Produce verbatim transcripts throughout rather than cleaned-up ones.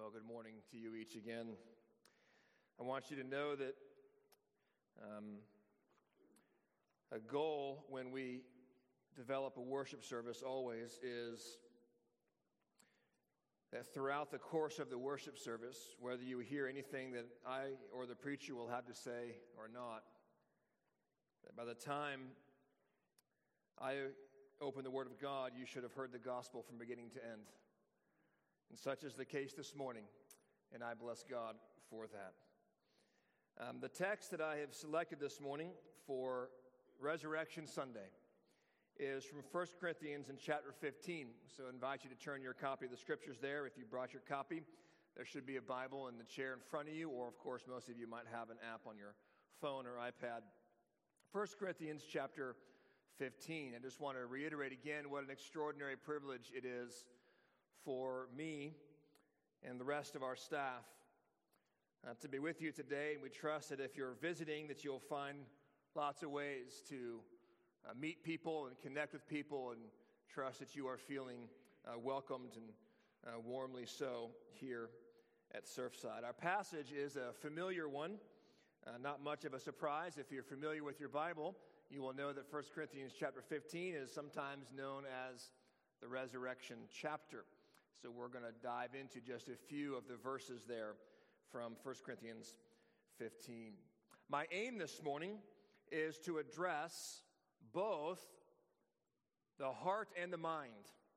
Well, good morning to you each again. I want you to know that um, a goal when we develop a worship service always is that throughout the course of the worship service, whether you hear anything that I or the preacher will have to say or not, that by the time I open the Word of God, you should have heard the gospel from beginning to end. And such is the case this morning, and I bless God for that. Um, the text that I have selected this morning for Resurrection Sunday is from First Corinthians in chapter fifteen. So I invite you to turn your copy of the scriptures there. If you brought your copy, there should be a Bible in the chair in front of you, or of course most of you might have an app on your phone or iPad. First Corinthians chapter fifteen. I just want to reiterate again what an extraordinary privilege it is for me and the rest of our staff uh, to be with you today. And we trust that if you're visiting, that you'll find lots of ways to uh, meet people and connect with people, and trust that you are feeling uh, welcomed and uh, warmly so here at Surfside. Our passage is a familiar one, uh, not much of a surprise. If you're familiar with your Bible, you will know that First Corinthians chapter fifteen is sometimes known as the resurrection chapter. So we're going to dive into just a few of the verses there from First Corinthians fifteen. My aim this morning is to address both the heart and the mind.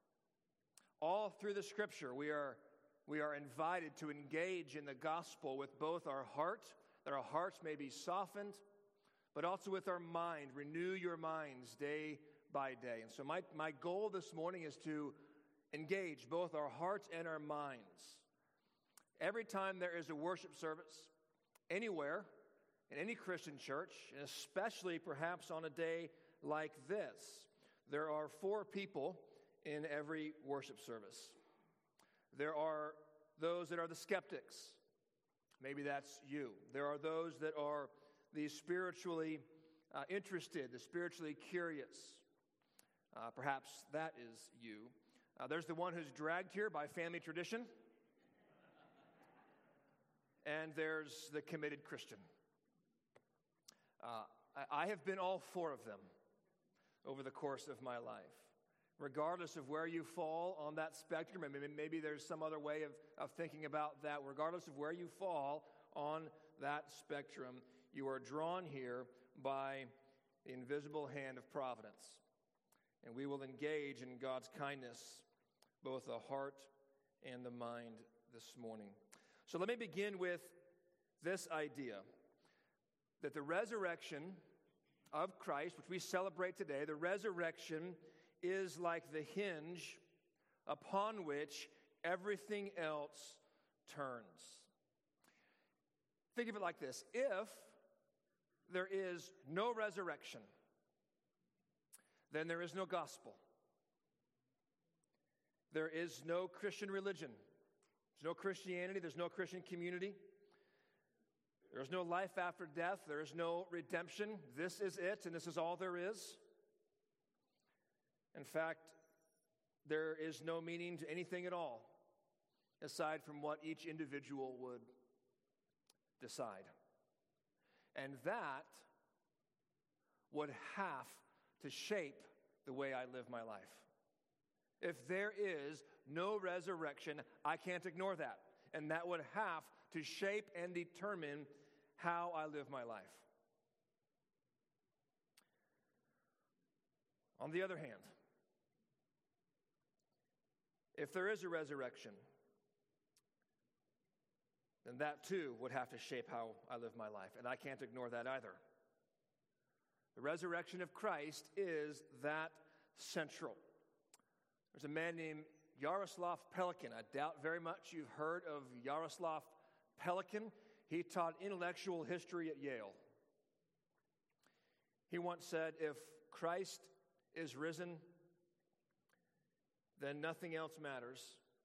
All through the Scripture, we are, we are invited to engage in the gospel with both our heart, that our hearts may be softened, but also with our mind. Renew your minds day by day. And so my, my goal this morning is to engage both our hearts and our minds. Every time there is a worship service, anywhere, in any Christian church, and especially perhaps on a day like this, there are four people in every worship service. There are those that are the skeptics. Maybe that's you. There are those that are the spiritually uh, interested, the spiritually curious. Uh, perhaps that is you. Uh, there's the one who's dragged here by family tradition. And there's the committed Christian. Uh, I, I have been all four of them over the course of my life. Regardless of where you fall on that spectrum, and maybe, maybe there's some other way of, of thinking about that, regardless of where you fall on that spectrum, you are drawn here by the invisible hand of providence. And we will engage in God's kindness, both the heart and the mind this morning. So let me begin with this idea that the resurrection of Christ, which we celebrate today, the resurrection is like the hinge upon which everything else turns. Think of it like this. If there is no resurrection, then there is no gospel. There is no Christian religion. There's no Christianity. There's no Christian community. There's no life after death. There is no redemption. This is it, and this is all there is. In fact, there is no meaning to anything at all, aside from what each individual would decide. And that would have to shape the way I live my life. If there is no resurrection, I can't ignore that. And that would have to shape and determine how I live my life. On the other hand, if there is a resurrection, then that too would have to shape how I live my life. And I can't ignore that either. The resurrection of Christ is that central. There's a man named Yaroslav Pelikan. I doubt very much you've heard of Yaroslav Pelikan. He taught intellectual history at Yale. He once said, if Christ is risen, then nothing else matters.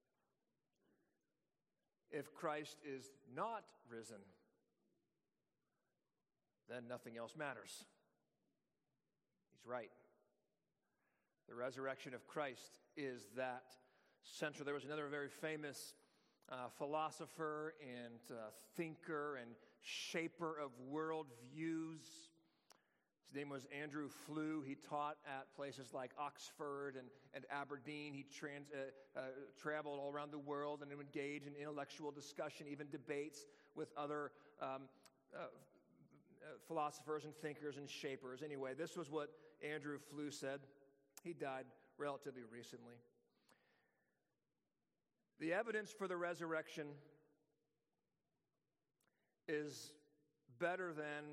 If Christ is not risen, then nothing else matters. He's right. The resurrection of Christ is that central. There was another very famous uh, philosopher and uh, thinker and shaper of worldviews. His name was Andrew Flew. He taught at places like Oxford and, and Aberdeen. He trans, uh, uh, traveled all around the world and engaged in intellectual discussion, even debates with other um, uh, uh, philosophers and thinkers and shapers. Anyway, this was what Andrew Flew said. He died relatively recently. The evidence for the resurrection is better than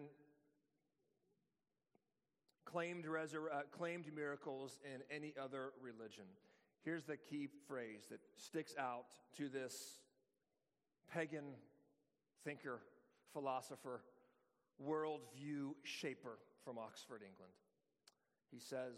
claimed, resur- uh, claimed miracles in any other religion. Here's the key phrase that sticks out to this pagan thinker, philosopher, worldview shaper from Oxford, England. He says,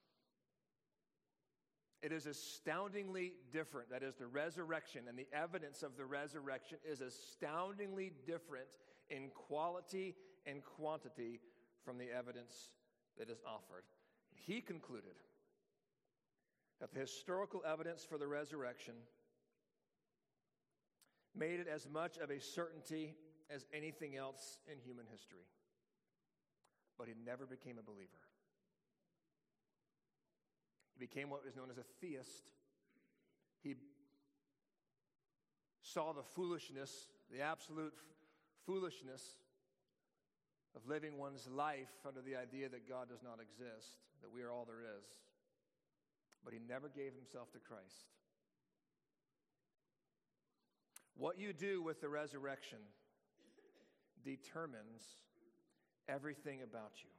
it is astoundingly different. That is, the resurrection and the evidence of the resurrection is astoundingly different in quality and quantity from the evidence that is offered. He concluded that the historical evidence for the resurrection made it as much of a certainty as anything else in human history. But he never became a believer. He became what is known as a theist. He saw the foolishness, the absolute f- foolishness of living one's life under the idea that God does not exist, that we are all there is. But he never gave himself to Christ. What you do with the resurrection determines everything about you.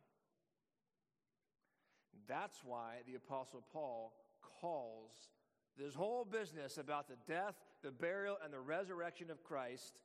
That's why the Apostle Paul calls this whole business about the death, the burial, and the resurrection of Christ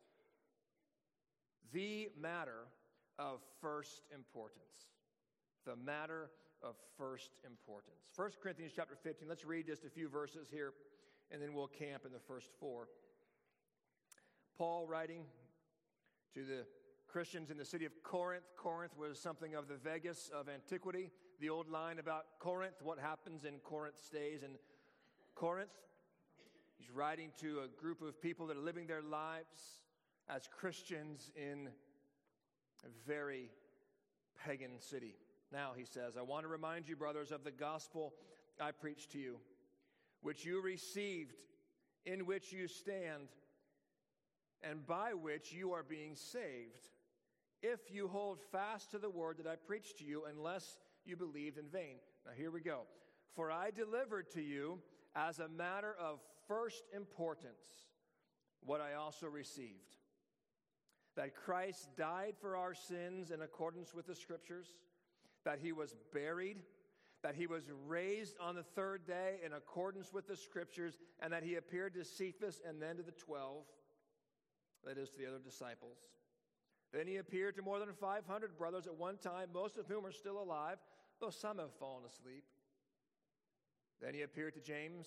the matter of first importance. The matter of first importance. First Corinthians chapter fifteen, let's read just a few verses here, and then we'll camp in the first four. Paul writing to the Christians in the city of Corinth. Corinth was something of the Vegas of antiquity. The old line about Corinth, what happens in Corinth stays in Corinth. He's writing to a group of people that are living their lives as Christians in a very pagan city. Now, he says, I want to remind you, brothers, of the gospel I preached to you, which you received, in which you stand, and by which you are being saved, if you hold fast to the word that I preached to you, unless you believed in vain. Now here we go. For I delivered to you as a matter of first importance what I also received, that Christ died for our sins in accordance with the Scriptures, that he was buried, that he was raised on the third day in accordance with the Scriptures, and that he appeared to Cephas and then to the twelve, that is, to the other disciples. Then he appeared to more than five hundred brothers at one time, most of whom are still alive, though some have fallen asleep. Then he appeared to James,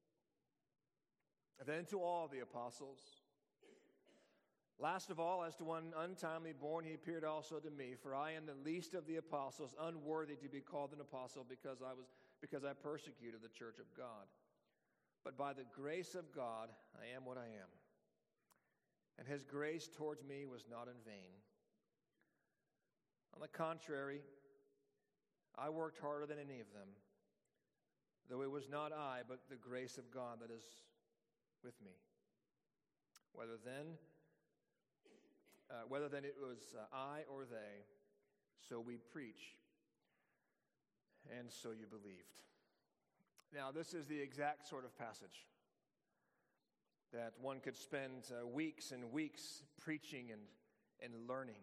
and then to all the apostles. Last of all, as to one untimely born, he appeared also to me, for I am the least of the apostles, unworthy to be called an apostle, because I was because I persecuted the church of God. But by the grace of God, I am what I am. And his grace towards me was not in vain. On the contrary, I worked harder than any of them, though it was not I, but the grace of God that is with me. Whether then, uh, whether then it was uh, I or they, so we preach, and so you believed. Now, this is the exact sort of passage that one could spend uh, weeks and weeks preaching and, and learning.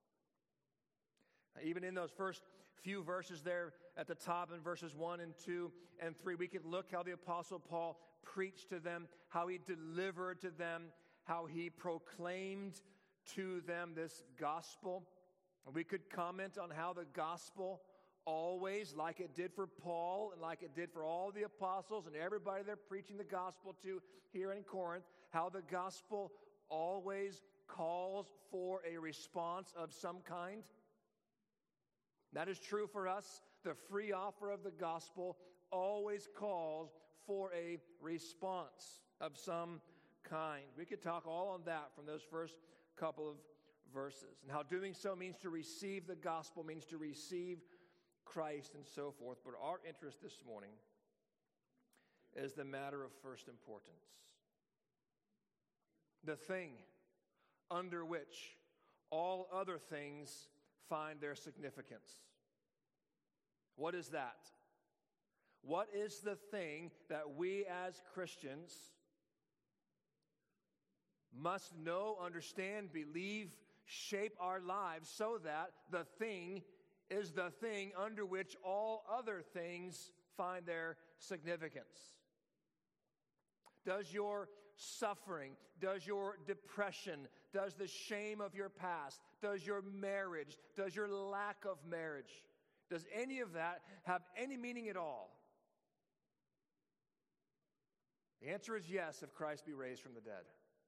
Even in those first few verses there at the top in verses one and two and three, we could look how the Apostle Paul preached to them, how he delivered to them, how he proclaimed to them this gospel. And we could comment on how the gospel always, like it did for Paul and like it did for all the apostles and everybody they're preaching the gospel to here in Corinth, how the gospel always calls for a response of some kind. That is true for us. The free offer of the gospel always calls for a response of some kind. We could talk all on that from those first couple of verses, and how doing so means to receive the gospel, means to receive Christ, and so forth. But our interest this morning is the matter of first importance. The thing under which all other things find their significance. What is that? What is the thing that we as Christians must know, understand, believe, shape our lives so that the thing is the thing under which all other things find their significance? Does your suffering, does your depression, does the shame of your past, does your marriage, does your lack of marriage, does any of that have any meaning at all? The answer is yes, if Christ be raised from the dead.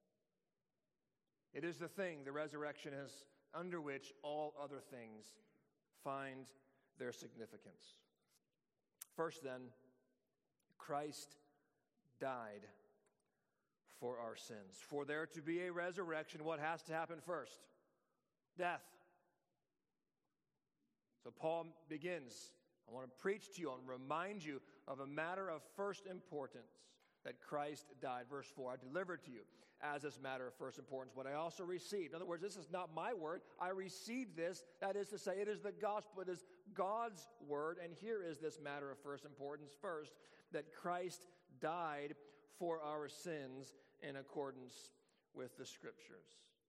It is the thing, the resurrection is under which all other things find their significance. First then, Christ died for our sins. For there to be a resurrection, what has to happen first? Death. So Paul begins, I want to preach to you and remind you of a matter of first importance, that Christ died. Verse four, I delivered to you as this matter of first importance what I also received. In other words, this is not my word. I received this. That is to say, it is the gospel. It is God's word. And here is this matter of first importance. First, that Christ died for our sins in accordance with the Scriptures.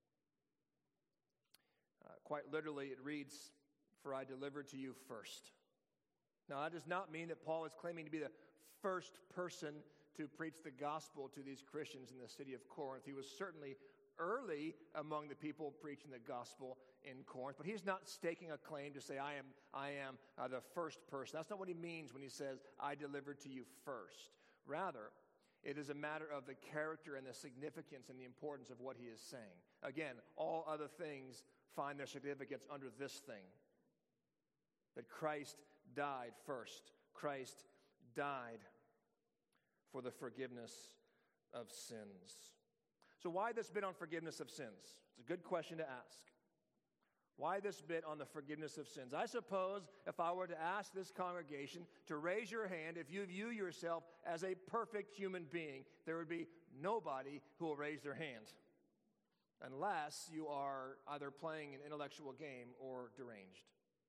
Uh, quite literally, it reads, for I delivered to you first. Now, that does not mean that Paul is claiming to be the first person to preach the gospel to these Christians in the city of Corinth. He was certainly early among the people preaching the gospel in Corinth, but he's not staking a claim to say, I am, I am uh, the first person. That's not what he means when he says, I delivered to you first. Rather, it is a matter of the character and the significance and the importance of what he is saying. Again, all other things find their significance under this thing, that Christ died first. Christ died for the forgiveness of sins. So why this bit on forgiveness of sins? It's a good question to ask. Why this bit on the forgiveness of sins? I suppose if I were to ask this congregation to raise your hand, if you view yourself as a perfect human being, there would be nobody who will raise their hand, unless you are either playing an intellectual game or deranged.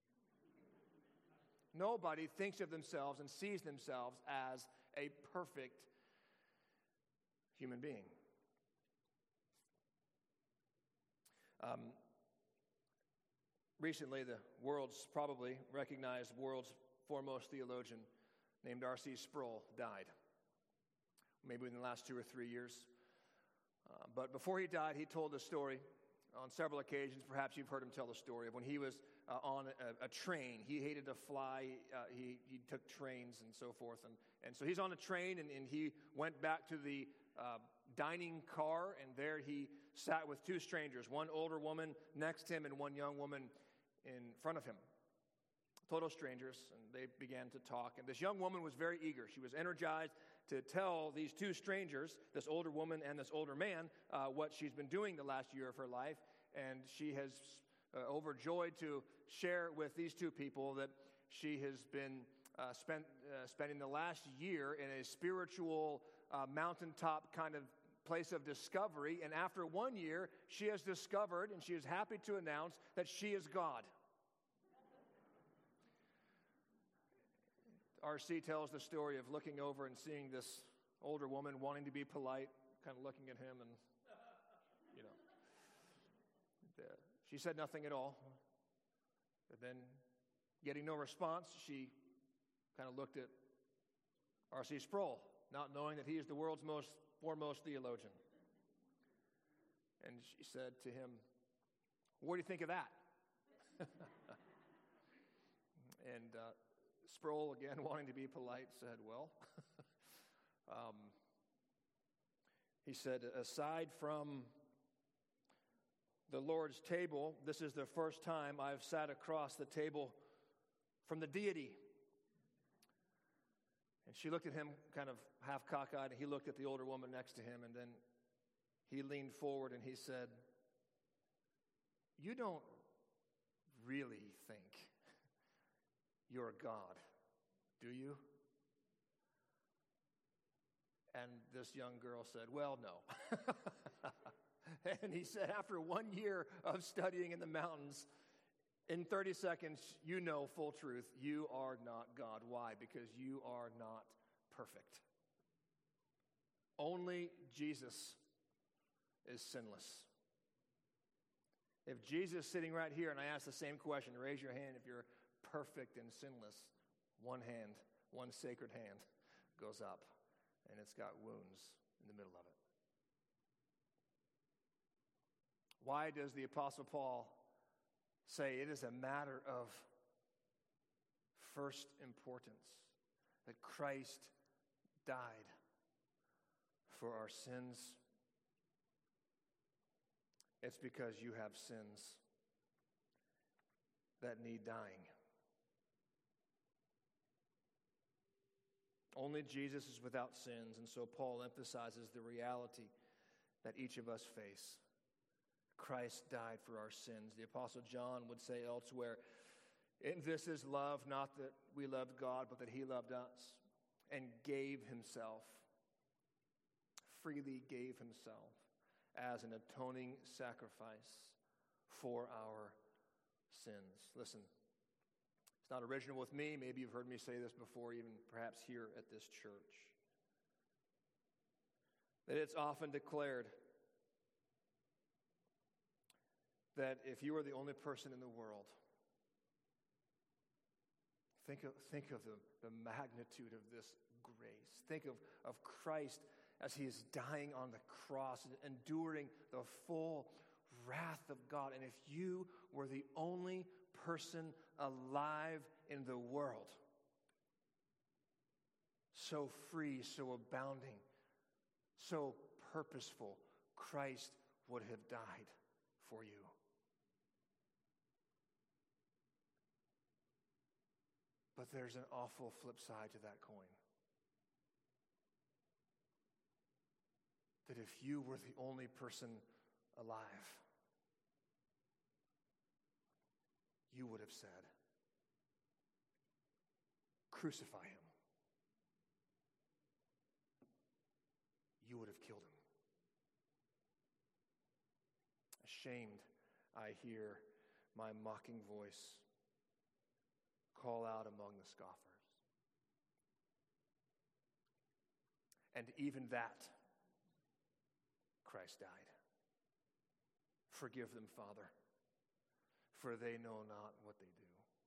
Nobody thinks of themselves and sees themselves as a perfect human being. Um, recently, the world's probably recognized world's foremost theologian named R C Sproul died. Maybe within the last two or three years. Uh, but before he died, he told a story on several occasions. Perhaps you've heard him tell the story of when he was uh, on a, a train. He hated to fly. Uh, he, he took trains and so forth. And, and so he's on a train, and, and he went back to the uh, dining car, and there he sat with two strangers, one older woman next to him and one young woman in front of him. Total strangers, and they began to talk. And this young woman was very eager. She was energized to tell these two strangers, this older woman and this older man, uh, what she's been doing the last year of her life. And she has uh, overjoyed to share with these two people that she has been uh, spent uh, spending the last year in a spiritual uh, mountaintop kind of place of discovery. And after one year, she has discovered, and she is happy to announce, that she is God. R C tells the story of looking over and seeing this older woman wanting to be polite, kind of looking at him, and, you know. The, she said nothing at all. But then, getting no response, she kind of looked at R C Sproul, not knowing that he is the world's most foremost theologian. And she said to him, what do you think of that? and uh, Sproul, again, wanting to be polite, said, well, um, he said, aside from the Lord's table, this is the first time I've sat across the table from the deity. And she looked at him kind of half cockeyed, and he looked at the older woman next to him, and then he leaned forward and he said, "You don't really think you're God, do you?" And this young girl said, "Well, no." And he said, after one year of studying in the mountains, in thirty seconds, you know full truth, you are not God. Why? Because you are not perfect. Only Jesus is sinless. If Jesus is sitting right here and I ask the same question, raise your hand if you're perfect and sinless. One hand, one sacred hand goes up, and it's got wounds in the middle of it. Why does the Apostle Paul say it is a matter of first importance that Christ died for our sins? It's because you have sins that need dying. Only Jesus is without sins, and so Paul emphasizes the reality that each of us face. Christ died for our sins. The Apostle John would say elsewhere, "And this is love, not that we loved God, but that he loved us and gave himself, freely gave himself as an atoning sacrifice for our sins." Listen, it's not original with me. Maybe you've heard me say this before, even perhaps here at this church. That it's often declared that if you were the only person in the world, think of, think of the, the magnitude of this grace. Think of, of Christ as he is dying on the cross and enduring the full wrath of God. And if you were the only person alive in the world, so free, so abounding, so purposeful, Christ would have died for you. But there's an awful flip side to that coin. That if you were the only person alive, you would have said, "Crucify him." You would have killed him. Ashamed, I hear my mocking voice call out among the scoffers. And even that, Christ died. Forgive them, Father, for they know not what they do.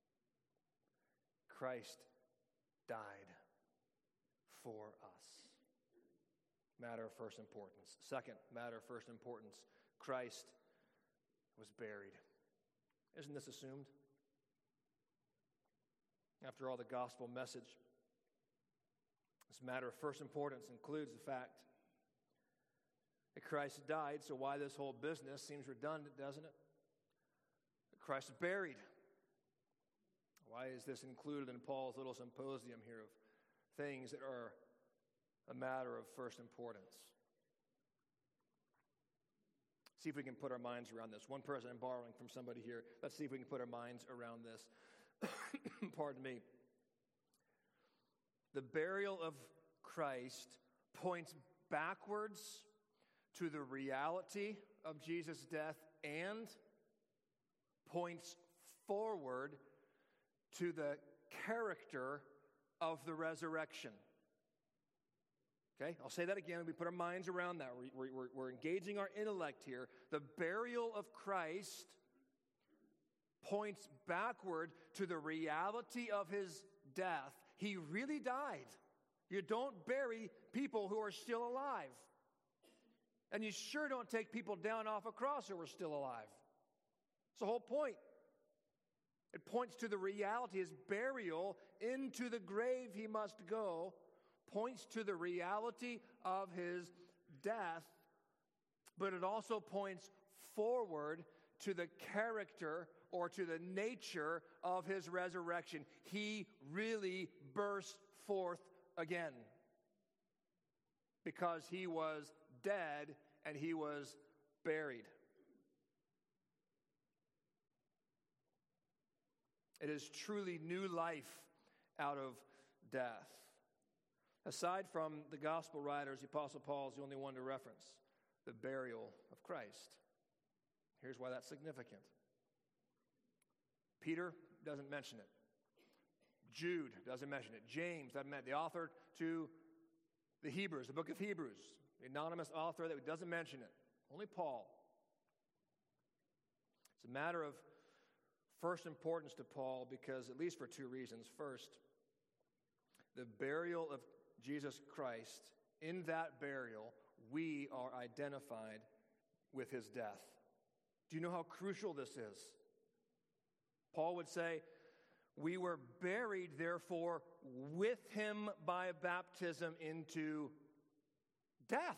Christ died for us. Matter of first importance. Second, matter of first importance, Christ was buried. Isn't this assumed? After all, the gospel message, this matter of first importance includes the fact that Christ died, so why this whole business seems redundant, doesn't it? That Christ is buried. Why is this included in Paul's little symposium here of things that are a matter of first importance? See if we can put our minds around this. One person I'm borrowing from somebody here. Let's see if we can put our minds around this. Pardon me. The burial of Christ points backwards to the reality of Jesus' death and points forward to the character of the resurrection. Okay, I'll say that again. We put our minds around that. We're, we're, we're engaging our intellect here. The burial of Christ points backward to the reality of his death. He really died. You don't bury people who are still alive. And you sure don't take people down off a cross who are still alive. It's the whole point. It points to the reality. His burial, into the grave he must go, points to the reality of his death, but it also points forward to the character or to the nature of his resurrection. He really burst forth again because he was dead and he was buried. It is truly new life out of death. Aside from the gospel writers, the Apostle Paul is the only one to reference the burial of Christ. Here's why that's significant. Peter doesn't mention it. Jude doesn't mention it. James doesn't mention it. The author to the Hebrews, the book of Hebrews, the anonymous author that doesn't mention it. Only Paul. It's a matter of first importance to Paul because, at least for two reasons. First, the burial of Jesus Christ, in that burial, we are identified with his death. Do you know how crucial this is? Paul would say, we were buried, therefore, with him by baptism into death.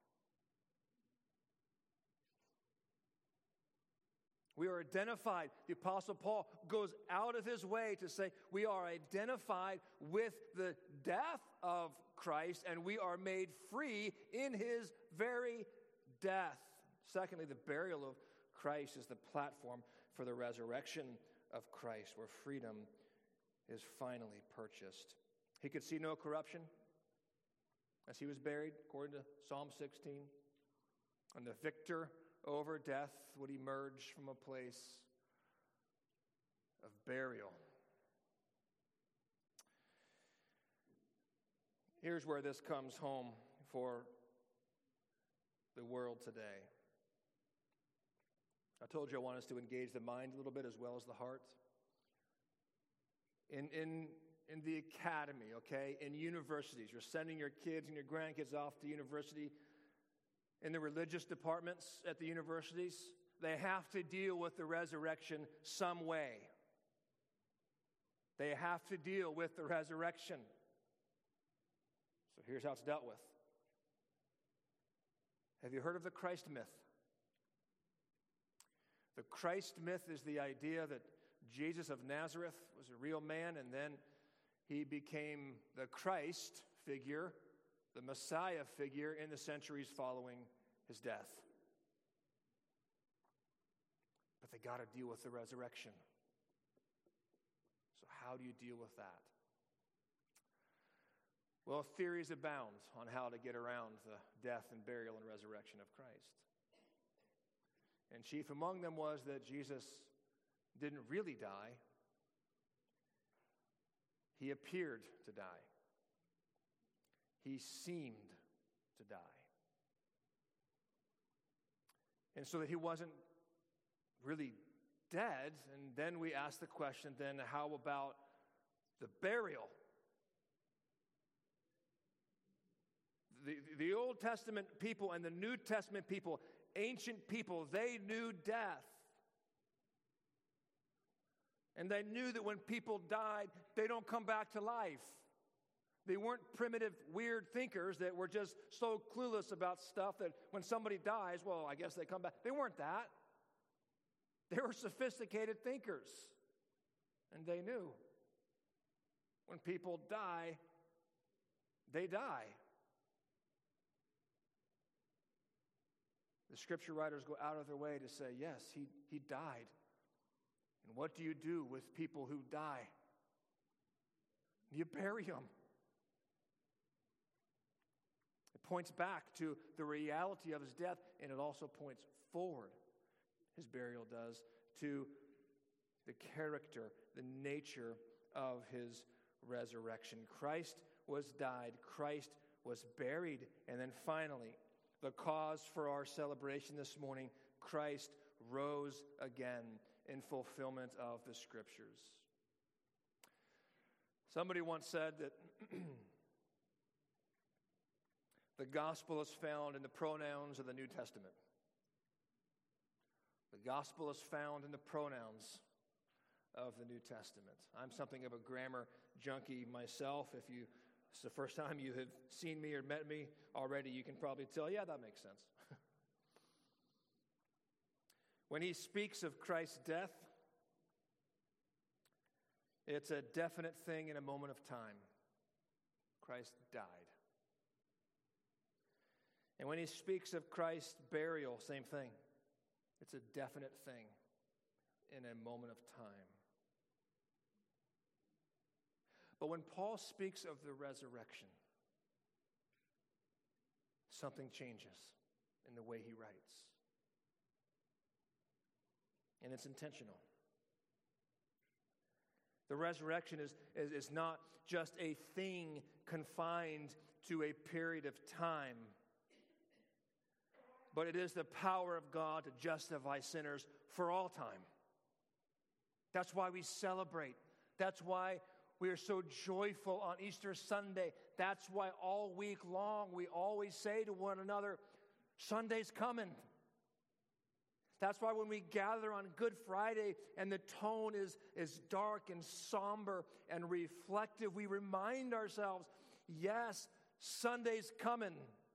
We are identified. The Apostle Paul goes out of his way to say we are identified with the death of Christ and we are made free in his very death. Secondly, the burial of Christ is the platform for the resurrection of Christ, where freedom is finally purchased. He could see no corruption as he was buried, according to Psalm sixteen. And the victor over death would emerge from a place of burial. Here's where this comes home for the world today. I told you I want us to engage the mind a little bit as well as the heart. In, in, in the academy, okay, in universities, you're sending your kids and your grandkids off to university. In the religious departments at the universities, they have to deal with the resurrection some way. They have to deal with the resurrection. So here's how it's dealt with. Have you heard of the Christ myth? The Christ myth is the idea that Jesus of Nazareth was a real man and then he became the Christ figure, the Messiah figure in the centuries following his death. But they got to deal with the resurrection. So how do you deal with that? Well, theories abound on how to get around the death and burial and resurrection of Christ. And chief among them was that Jesus didn't really die. He appeared to die. He seemed to die. And so that he wasn't really dead. And then we ask the question, then how about the burial? The, the Old Testament people and the New Testament people, ancient people, they knew death. And they knew that when people died, they don't come back to life. They weren't primitive, weird thinkers that were just so clueless about stuff that when somebody dies, well, I guess they come back. They weren't that. They were sophisticated thinkers. And they knew when people die, they die. The scripture writers go out of their way to say, yes, he, he died. And what do you do with people who die? You bury them. It points back to the reality of his death, and it also points forward, his burial does, to the character, the nature of his resurrection. Christ was died, Christ was buried, and then finally, the cause for our celebration this morning, Christ rose again in fulfillment of the scriptures. Somebody once said that the gospel is found in the pronouns of the New Testament. The gospel is found in the pronouns of the New Testament. I'm something of a grammar junkie myself. If you it's the first time you have seen me or met me already, you can probably tell, yeah, that makes sense. When he speaks of Christ's death, it's a definite thing in a moment of time. Christ died. And when he speaks of Christ's burial, same thing. It's a definite thing in a moment of time. But when Paul speaks of the resurrection, something changes in the way he writes. And it's intentional. The resurrection is, is, is not just a thing confined to a period of time, but it is the power of God to justify sinners for all time. That's why we celebrate. That's why we are so joyful on Easter Sunday. That's why all week long we always say to one another, Sunday's coming. That's why when we gather on Good Friday and the tone is, is dark and somber and reflective, we remind ourselves, yes, Sunday's coming.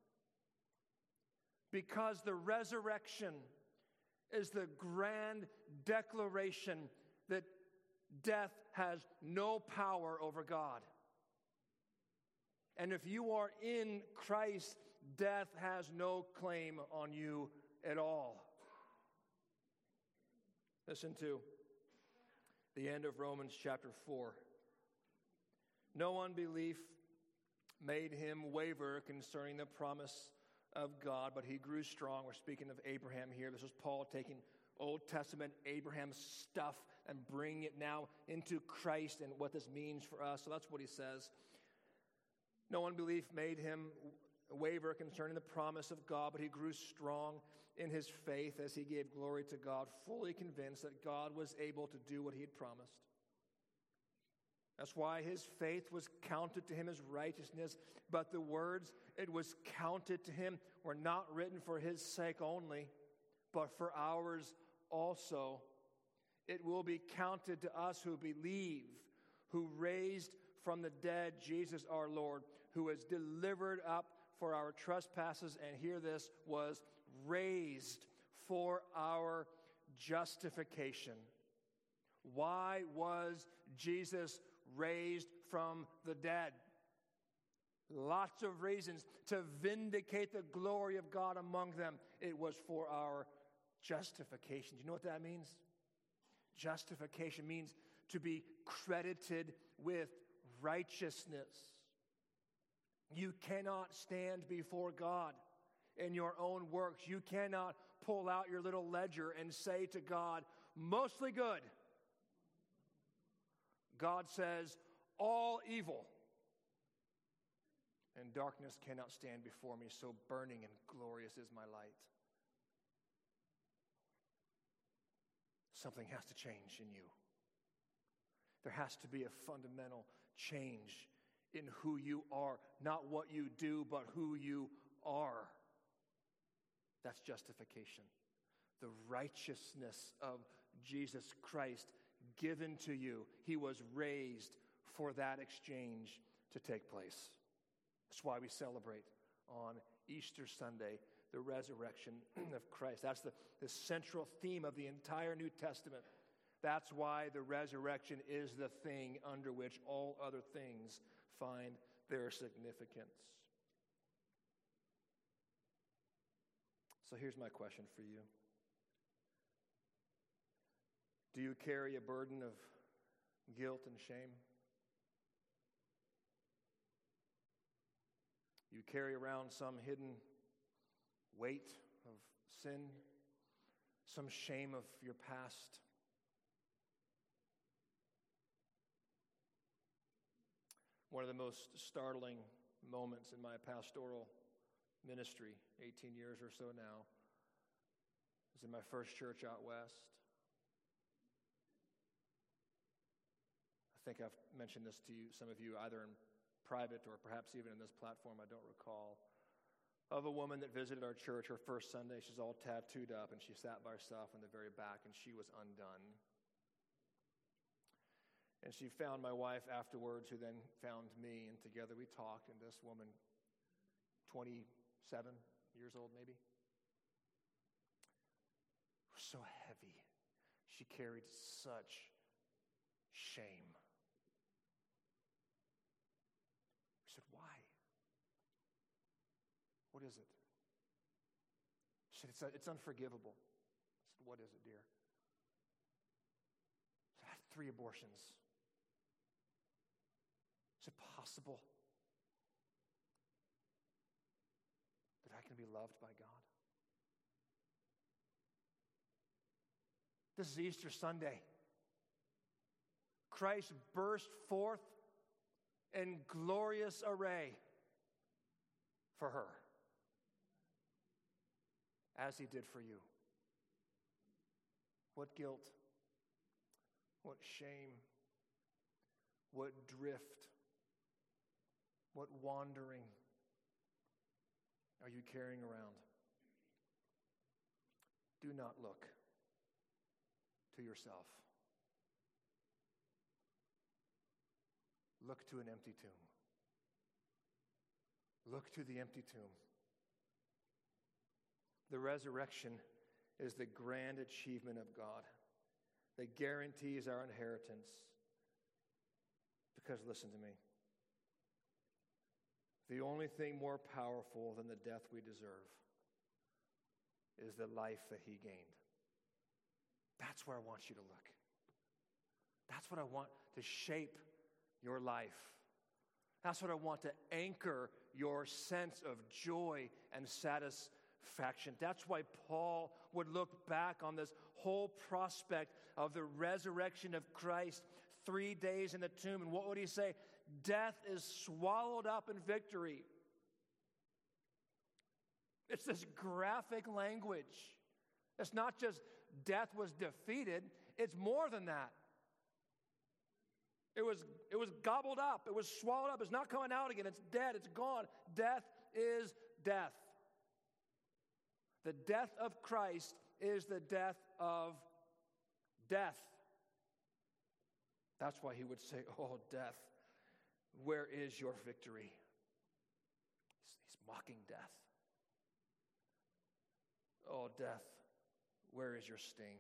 Because the resurrection is the grand declaration that death has no power over God. And if you are in Christ, death has no claim on you at all. Listen to the end of Romans chapter four. No unbelief made him waver concerning the promise of God, but he grew strong. We're speaking of Abraham here. This is Paul taking Old Testament Abraham stuff and bringing it now into Christ and what this means for us. So that's what he says. No unbelief made him waver concerning the promise of God, but he grew strong in his faith as he gave glory to God, fully convinced that God was able to do what he had promised. That's why his faith was counted to him as righteousness, but the words it was counted to him were not written for his sake only, but for ours also. It will be counted to us who believe, who raised from the dead Jesus our Lord, who was delivered up for our trespasses, and hear this, was raised for our justification. Why was Jesus raised from the dead? Lots of reasons. To vindicate the glory of God among them. It was for our justification. Do you know what that means? Justification means to be credited with righteousness. You cannot stand before God in your own works. You cannot pull out your little ledger and say to God, mostly good. God says, all evil. And darkness cannot stand before me, so burning and glorious is my light. Something has to change in you. There has to be a fundamental change in who you are. Not what you do, but who you are. That's justification. The righteousness of Jesus Christ given to you. He was raised for that exchange to take place. That's why we celebrate on Easter Sunday the resurrection of Christ. That's the, the central theme of the entire New Testament. That's why the resurrection is the thing under which all other things find their significance. So here's my question for you. Do you carry a burden of guilt and shame? You carry around some hidden weight of sin, some shame of your past. One of the most startling moments in my pastoral ministry, eighteen years or so now, was in my first church out west. I think I've mentioned this to you, some of you, either in private or perhaps even in this platform, I don't recall, of a woman that visited our church her first Sunday. She's all tattooed up, and she sat by herself in the very back, and she was undone. And she found my wife afterwards, who then found me, and together we talked, and this woman, twenty-seven years old maybe, was so heavy. She carried such shame. We said, why? What is it? said, it's, it's unforgivable. I said, what is it, dear? I said, I had three abortions. Is it possible that I can be loved by God? This is Easter Sunday. Christ burst forth in glorious array for her, as he did for you. What guilt, what shame, what drift, what wandering are you carrying around? Do not look to yourself. Look to an empty tomb. Look to the empty tomb. The resurrection is the grand achievement of God that guarantees our inheritance. Because listen to me, the only thing more powerful than the death we deserve is the life that he gained. That's where I want you to look. That's what I want to shape your life. That's what I want to anchor your sense of joy and satisfaction. That's why Paul would look back on this whole prospect of the resurrection of Christ, three days in the tomb, and what would he say? Death is swallowed up in victory. It's this graphic language. It's not just death was defeated, it's more than that. It was, it was gobbled up. It was swallowed up. It's not coming out again. It's dead. It's gone. Death is death. The death of Christ is the death of death. That's why he would say, oh, death, where is your victory? He's, he's mocking death. Oh, death, where is your sting?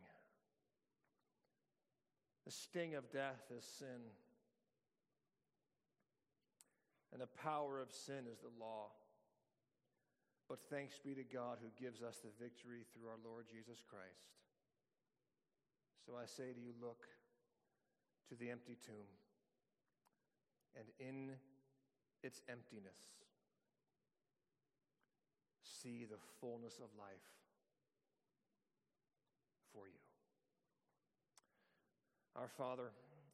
The sting of death is sin. And the power of sin is the law. But thanks be to God who gives us the victory through our Lord Jesus Christ. So I say to you, look to the empty tomb, and in its emptiness, see the fullness of life for you. Our Father,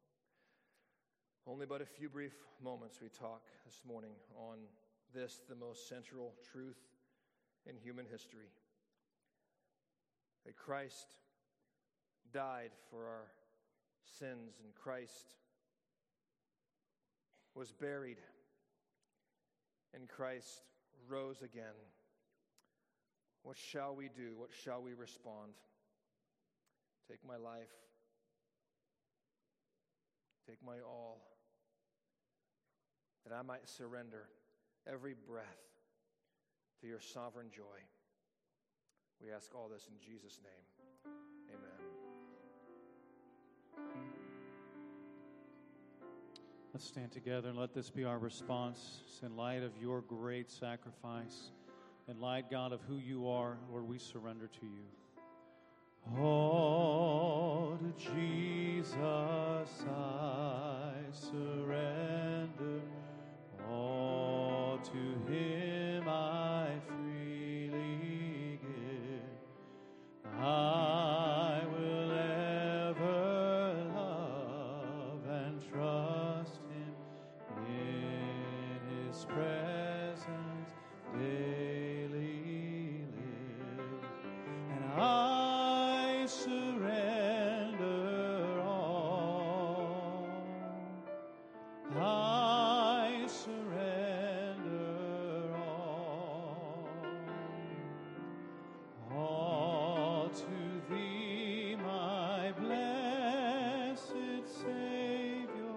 only but a few brief moments we talk this morning on this, the most central truth in human history. That Christ died for our sins, and Christ was buried, and Christ rose again. What shall we do? What shall we respond? Take my life. Take my all, that I might surrender every breath to your sovereign joy. We ask all this in Jesus' name. Amen. Let's stand together and let this be our response. In light of your great sacrifice, in light, God, of who you are, Lord, we surrender to you. Oh, to Jesus I surrender. Oh, to him I freely give. I will ever love and trust him in his presence daily live. And I surrender all. I surrender all. All to thee, my blessed Savior.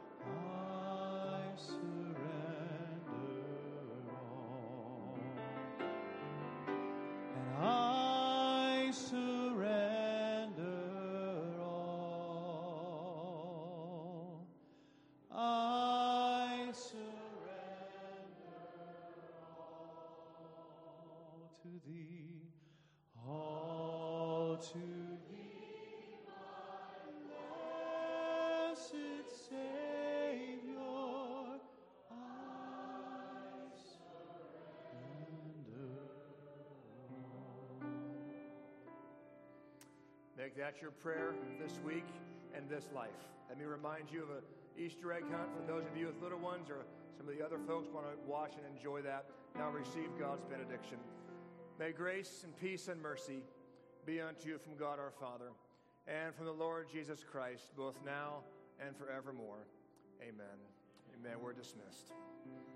I surrender all. And I surrender all. I surrender all to thee. All to Thee, my blessed Savior, I surrender all. Make that your prayer this week and this life. Let me remind you of an Easter egg hunt for those of you with little ones, or some of the other folks want to watch and enjoy that. Now receive God's benediction. May grace and peace and mercy be unto you from God our Father and from the Lord Jesus Christ, both now and forevermore. Amen. Amen. We're dismissed.